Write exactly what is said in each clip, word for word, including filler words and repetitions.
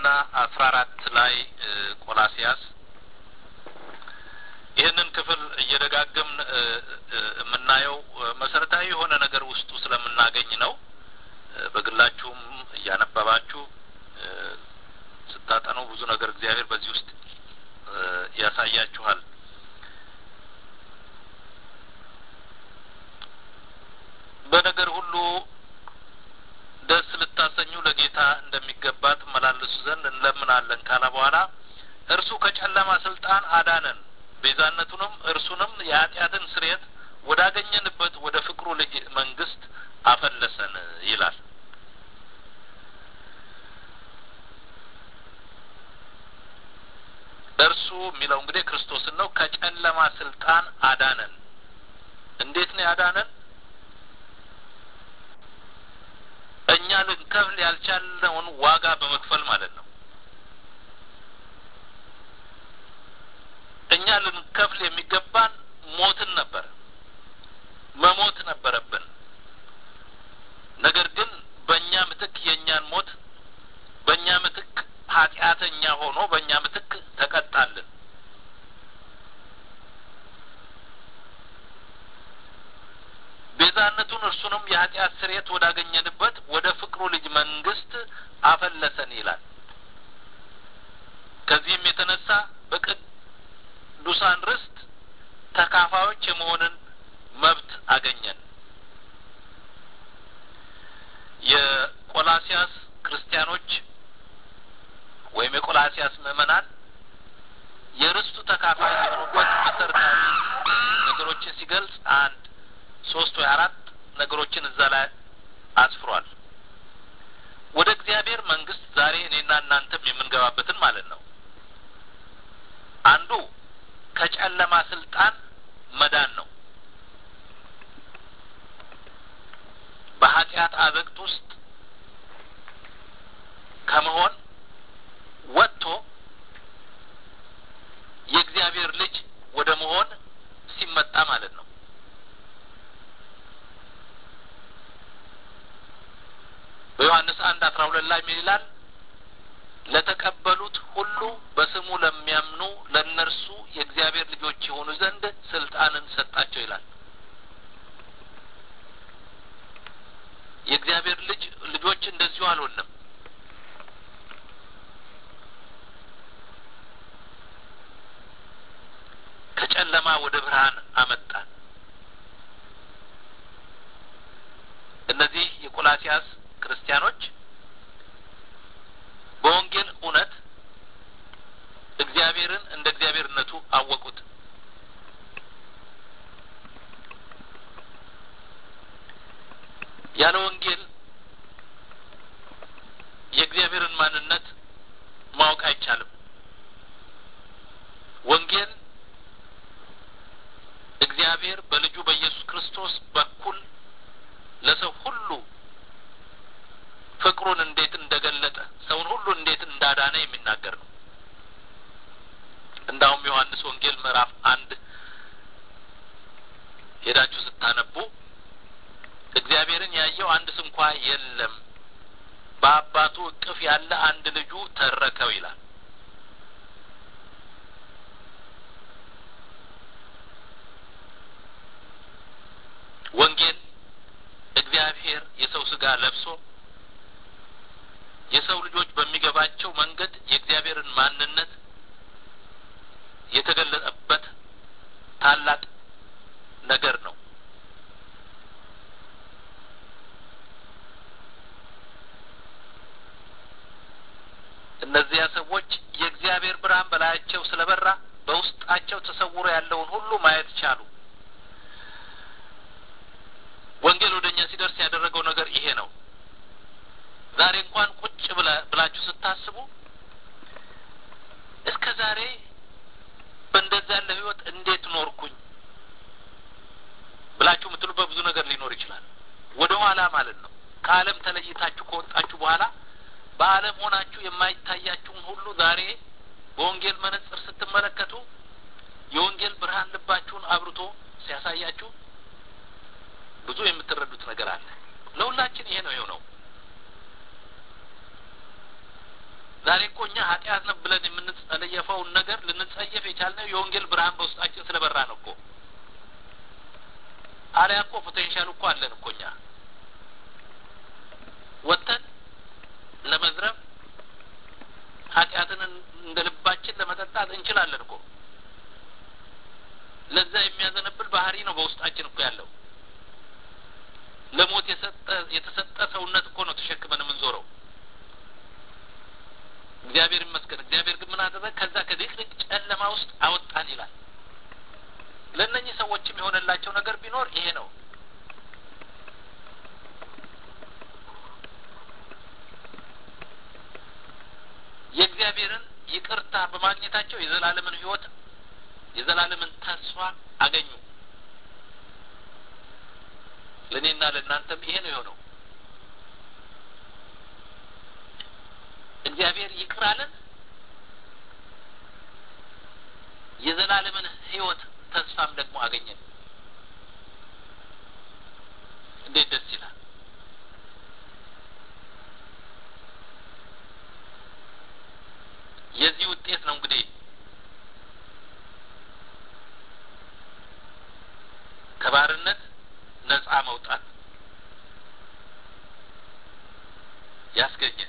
አስራ አራት ላይ ቆላሲያስ ይህንን ክፍል እየደጋገምን የምናየው መሰረታዊ የሆነ ነገር ውስጡ ስለምናገኝ ነው። በግላችሁም እያነበባችሁ ስታጠኑ ብዙ ነገር እግዚአብሔር በዚህ ውስጥ ያሳያችኋል። በነገር ሁሉ ደስ ልታሰኙ ለጌታ እንደሚገባ ትመላለሱ ዘንድ እንለምናለን ካለ በኋላ እርሱ ከጨለማ ስልጣን አዳነን፣ ቤዛነቱንም እርሱንም የኃጢአትን ስርየት ወዳገኘንበት ወደ ፍቅሩ ልጅ መንግስት አፈለሰን ይላል። እርሱ የሚለው እንግዲህ ክርስቶስን ነው። ከጨለማ ስልጣን አዳነን። እንዴት ነው ያዳነን? እኛ ልንከፍል ያልቻልነውን ዋጋ በመክፈል ማለት ነው። እኛ ልንከፍል የሚገባን ሞትን ነበር፣ መሞት ነበረብን። ነገር ግን በእኛ ምትክ የእኛን ሞት በእኛ ምትክ ኃጢአተኛ ሆኖ በእኛ ምትክ ተቀጣልን። ቤዛነቱን እርሱንም የኃጢአት ስርየት ወዳገኘንበት ወደ ፍቅሩ ልጅ መንግስት አፈለሰን ይላል። ከዚህም የተነሳ በቅዱሳን ርስት ተካፋዮች የመሆንን መብት አገኘን። የቆላሲያስ ክርስቲያኖች ወይም የቆላሲያስ ምዕመናን የርስቱ ተካፋይ የሆኑበት መሰረታዊ ነገሮችን ሲገልጽ አንድ ሶስት ወይ አራት ነገሮችን እዛ ላይ አስፍሯል። ወደ እግዚአብሔር መንግስት ዛሬ እኔና እናንተም የምንገባበትን ማለት ነው። አንዱ ከጨለማ ስልጣን መዳን ነው። በኃጢአት አዘቅት ውስጥ ከመሆን ወጥቶ የእግዚአብሔር ልጅ ወደ መሆን ሲመጣ ማለት ነው። በዮሐንስ አንድ አስራ ሁለት ላይ ምን ይላል? ለተቀበሉት ሁሉ በስሙ ለሚያምኑ ለእነርሱ የእግዚአብሔር ልጆች የሆኑ ዘንድ ስልጣንን ሰጣቸው ይላል። የእግዚአብሔር ልጅ ልጆች እንደዚሁ አልሆንም። ከጨለማ ወደ ብርሃን አመጣን። እነዚህ የቆላሲያስ ክርስቲያኖች በወንጌል እውነት እግዚአብሔርን እንደ እግዚአብሔርነቱ አወቁት። ያለ ወንጌል የእግዚአብሔርን ማንነት ማወቅ አይቻልም። ወንጌል እግዚአብሔር በልጁ በኢየሱስ ክርስቶስ በኩል ለሰው ሁሉ ፍቅሩን እንዴት እንደገለጠ ሰውን ሁሉ እንዴት እንዳዳነ የሚናገር ነው። እንዳውም ዮሐንስ ወንጌል ምዕራፍ አንድ ሄዳችሁ ስታነቡ እግዚአብሔርን ያየው አንድ ስንኳ የለም፣ በአባቱ እቅፍ ያለ አንድ ልጁ ተረከው ይላል። ወንጌል እግዚአብሔር የሰው ስጋ ለብሶ የሰው ልጆች በሚገባቸው መንገድ የእግዚአብሔርን ማንነት የተገለጠበት ታላቅ ነገር ነው። እነዚያ ሰዎች የእግዚአብሔር ብርሃን በላያቸው ስለበራ በውስጣቸው ተሰውሮ ያለውን ሁሉ ማየት ቻሉ። ወንጌል ወደኛ ሲደርስ ያደረገው ነገር ይሄ ነው። ዛሬ እንኳን ቁጭ ብላችሁ ስታስቡ እስከ ዛሬ በእንደዛ ያለ ህይወት እንዴት ኖርኩኝ ብላችሁ የምትሉበት ብዙ ነገር ሊኖር ይችላል። ወደ ኋላ ማለት ነው። ከዓለም ተለይታችሁ ከወጣችሁ በኋላ በዓለም ሆናችሁ የማይታያችሁን ሁሉ ዛሬ በወንጌል መነጽር ስትመለከቱ የወንጌል ብርሃን ልባችሁን አብርቶ ሲያሳያችሁ ብዙ የምትረዱት ነገር አለ። ለሁላችን ይሄ ነው የሆነው። ዛሬ እኮ እኛ ኃጢአት ነው ብለን የምንጸየፈውን ነገር ልንጸየፍ የቻልነው የወንጌል ብርሃን በውስጣችን ስለበራ ነው እኮ። አሪያ እኮ ፖቴንሻል እኮ አለን እኮ እኛ ወጥተን ለመዝረፍ ኃጢአትን እንደልባችን ለመጠጣት እንችላለን እኮ። ለዛ የሚያዘነብል ባህሪ ነው በውስጣችን እኮ ያለው። ለሞት የሰጠ የተሰጠ ሰውነት እኮ ነው ተሸክመን የምንዞረው። እግዚአብሔር ይመስገን። እግዚአብሔር ግን ምን አደረገ? ከዛ ከድቅድቅ ጨለማ ውስጥ አወጣን ይላል። ለእነኚህ ሰዎችም የሆነላቸው ነገር ቢኖር ይሄ ነው። የእግዚአብሔርን ይቅርታ በማግኘታቸው የዘላለምን ሕይወት የዘላለምን ተስፋ አገኙ። ለኔና ለእናንተም ይሄ ነው የሆነው። እግዚአብሔር ይቅር አለን፣ የዘላለምን ሕይወት ተስፋም ደግሞ አገኘን። እንዴት ደስ ይላል! የዚህ ውጤት ነው እንግዲህ ከባርነት ነጻ መውጣት ያስገኘ።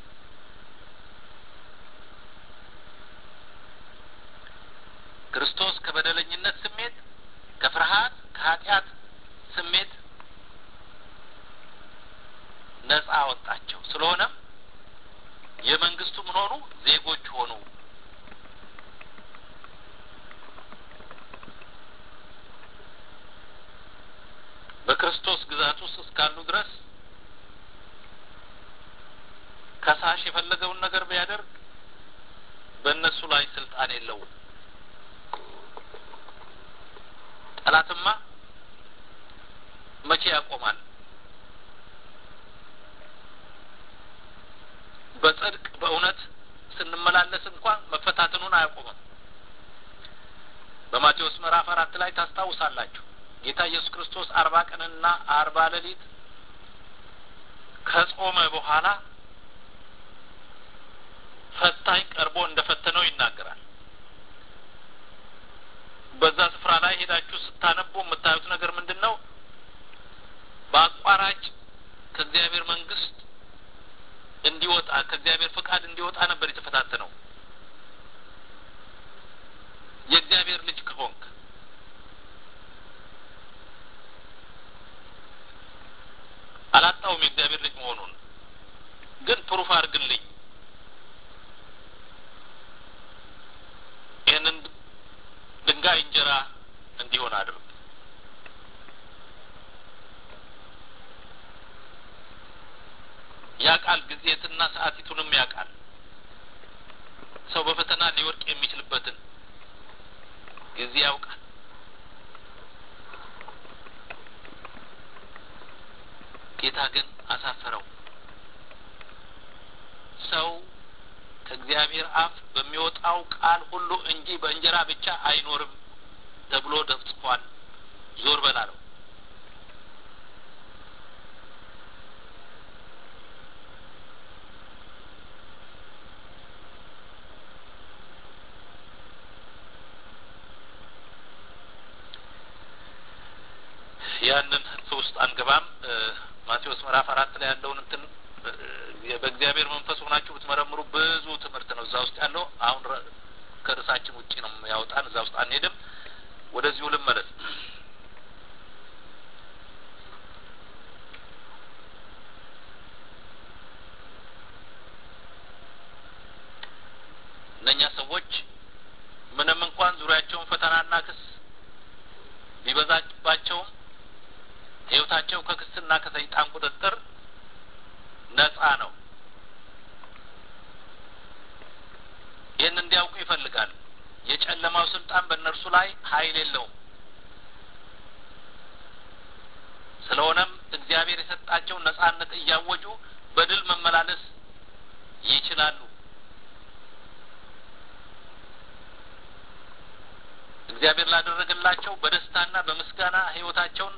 ክርስቶስ ከበደለኝነት ስሜት፣ ከፍርሃት፣ ከኃጢአት ስሜት ነጻ አወጣቸው። ስለሆነም የመንግስቱ ምን ሆኑ? ዜጎች ሆኑ። በክርስቶስ ግዛት ውስጥ እስካሉ ድረስ ከሳሽ የፈለገውን ነገር ቢያደርግ በእነሱ ላይ ስልጣን የለውም። ጠላትማ መቼ ያቆማል? በጽድቅ በእውነት ስንመላለስ እንኳን መፈታተኑን አያቆምም። በማቴዎስ ምዕራፍ አራት ላይ ታስታውሳላችሁ። ጌታ ኢየሱስ ክርስቶስ አርባ ቀንና አርባ ሌሊት ከጾመ በኋላ ፈታኝ ቀርቦ እንደፈተነው ይናገራል። በዛ ስፍራ ላይ ሄዳችሁ ስታነቡ የምታዩት ነገር ምንድነው? በአቋራጭ ከእግዚአብሔር መንግስት እንዲወጣ ከእግዚአብሔር ፍቃድ እንዲወጣ ነበር የተፈታተነው። የእግዚአብሔር ልጅ ከሆንክ አላጣውም የእግዚአብሔር ልጅ መሆኑን፣ ግን ፕሩፍ አድርግልኝ፣ ይህንን ድንጋይ እንጀራ እንዲሆን አድርግ። ያቃል ጊዜትና ሰዓቲቱንም ያቃል። ሰው በፈተና ሊወርቅ የሚችልበትን ጊዜ ያውቃል። ጌታ ግን አሳፈረው። ሰው ከእግዚአብሔር አፍ በሚወጣው ቃል ሁሉ እንጂ በእንጀራ ብቻ አይኖርም ተብሎ ተጽፏል። ዞር በላለው። ያንን ሶስት አንገባም። ማቴዎስ ምዕራፍ አራት ላይ ያለውን እንትን በእግዚአብሔር መንፈስ ሆናችሁ ብትመረምሩ ብዙ ትምህርት ነው እዛ ውስጥ ያለው። አሁን ከርሳችን ውጪ ነው ያወጣን፣ እዛ ውስጥ አንሄድም። ወደዚሁ ልመለስ። እነኛ ሰዎች ምንም እንኳን ዙሪያቸውን ፈተናና ክስ ቢበዛባቸውም ሕይወታቸው ከክስና ከሰይጣን ቁጥጥር ነጻ ነው። ይህን እንዲያውቁ ይፈልጋል። የጨለማው ስልጣን በእነርሱ ላይ ኃይል የለውም። ስለሆነም እግዚአብሔር የሰጣቸውን ነጻነት እያወጁ በድል መመላለስ ይችላሉ። እግዚአብሔር ላደረገላቸው በደስታና በምስጋና ሕይወታቸውን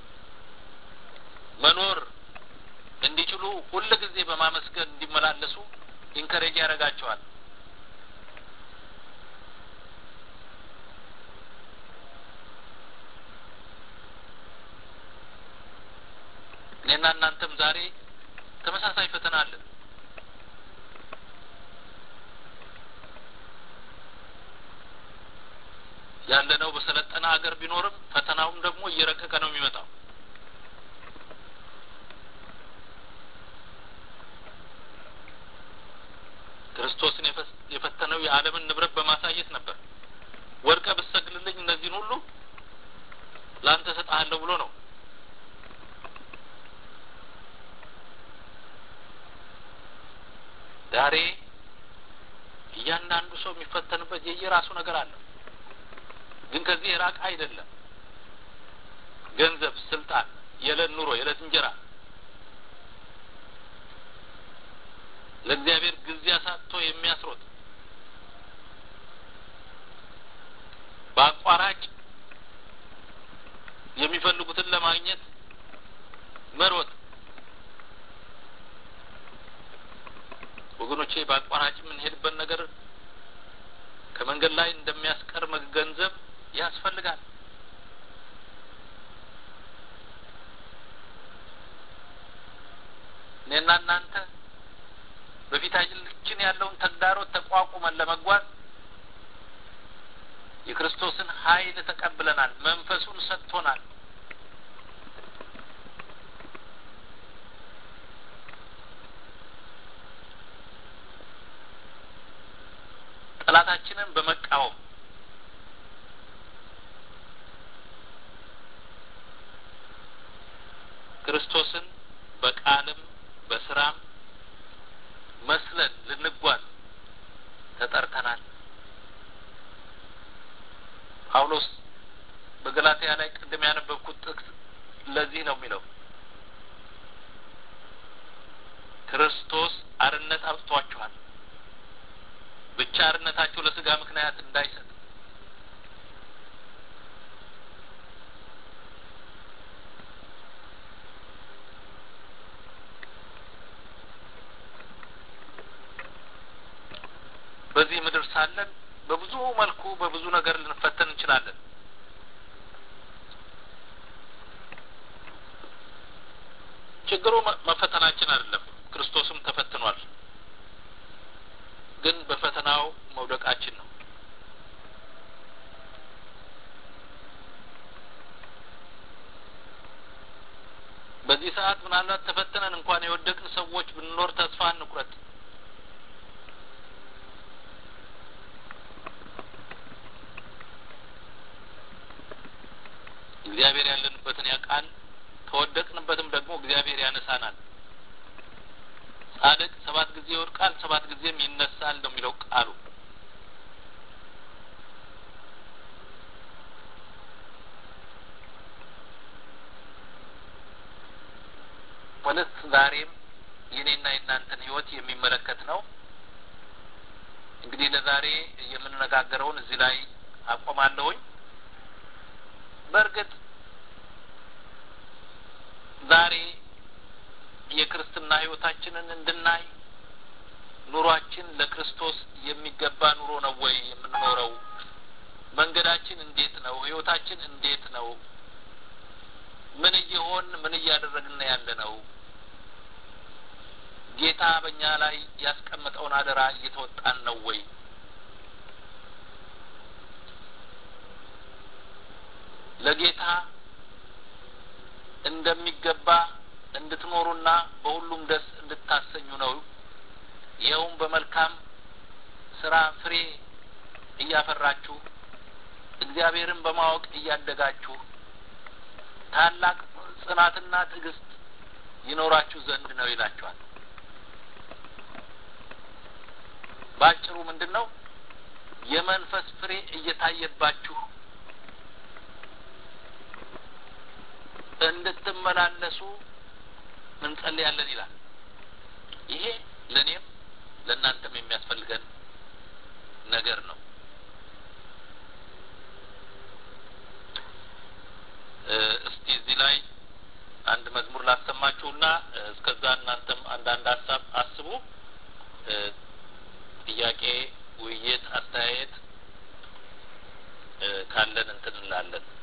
መኖር እንዲችሉ ሁሉ ጊዜ በማመስገን እንዲመላለሱ ኢንከሬጅ ያደርጋቸዋል። እኔና እናንተም ዛሬ ተመሳሳይ ፈተና አለ። ያለነው በሰለጠነ ሀገር ቢኖርም ፈተናውም ደግሞ እየረቀቀ ነው የሚመጣው። ክርስቶስን የፈተነው የዓለምን ንብረት በማሳየት ነበር። ወርቀ ብትሰግድልኝ እነዚህን ሁሉ ላንተ ሰጣለሁ ብሎ ነው። ዛሬ እያንዳንዱ ሰው የሚፈተንበት የየራሱ ነገር አለ። ግን ከዚህ የራቀ አይደለም። ገንዘብ፣ ስልጣን፣ የዕለት ኑሮ፣ የዕለት እንጀራ ለእግዚአብሔር ጊዜ አሳጥቶ የሚያስሮጥ በአቋራጭ የሚፈልጉትን ለማግኘት መሮጥ። ወገኖቼ በአቋራጭ የምንሄድበት ነገር ከመንገድ ላይ እንደሚያስቀር መገንዘብ ያስፈልጋል። እኔና እናንተ በፊታችን ያለውን ተግዳሮት ተቋቁመን ለመጓዝ የክርስቶስን ኃይል ተቀብለናል። መንፈሱን ሰጥቶናል። ጠላታችንን በመቃወም ክርስቶስን በቃልም በስራም መስለን ልንጓዝ ተጠርተናል። ጳውሎስ በገላትያ ላይ ቅድም ያነበብኩት ጥቅስ ለዚህ ነው የሚለው። ክርስቶስ አርነት አውጥቷችኋል፣ ብቻ አርነታችሁ ለስጋ ምክንያት እንዳይሰጥ በዚህ ምድር ሳለን በብዙ መልኩ በብዙ ነገር ልንፈተን እንችላለን። ችግሩ መፈተናችን አይደለም። ክርስቶስም ተፈትኗል። ግን በፈተናው መውደቃችን ነው። በዚህ ሰዓት ምናልባት ተፈተነን እንኳን የወደቅን ሰዎች ብንኖር ተስፋ እንቁረጥ። እግዚአብሔር ያለንበትን ያውቃል። ከወደቅንበትም ደግሞ እግዚአብሔር ያነሳናል። ጻድቅ ሰባት ጊዜ ይወድቃል፣ ሰባት ጊዜም ይነሳል እንደሚለው ቃሉ። ማለት ዛሬም የኔና የእናንተን ህይወት የሚመለከት ነው። እንግዲህ ለዛሬ የምንነጋገረውን እዚህ ላይ አቆማለሁኝ። በእርግጥ ዛሬ የክርስትና ህይወታችንን እንድናይ ኑሯችን ለክርስቶስ የሚገባ ኑሮ ነው ወይ የምንኖረው? መንገዳችን እንዴት ነው? ህይወታችን እንዴት ነው? ምን እየሆን ምን እያደረግን ያለ ነው? ጌታ በእኛ ላይ ያስቀመጠውን አደራ እየተወጣን ነው ወይ? ለጌታ እንደሚገባ እንድትኖሩና በሁሉም ደስ እንድታሰኙ ነው። ይኸውም በመልካም ስራ ፍሬ እያፈራችሁ እግዚአብሔርን በማወቅ እያደጋችሁ ታላቅ ጽናትና ትዕግስት ይኖራችሁ ዘንድ ነው ይላችኋል። ባጭሩ ምንድነው? የመንፈስ ፍሬ እየታየባችሁ እንድትመላለሱ እንጸልያለን ይላል። ይሄ ለኔም ለእናንተም የሚያስፈልገን ነገር ነው። እስቲ እዚህ ላይ አንድ መዝሙር ላሰማችሁና እስከዛ እናንተም አንዳንድ ሀሳብ አስቡ። ጥያቄ ውይይት አስተያየት ካለን እንትን እንላለን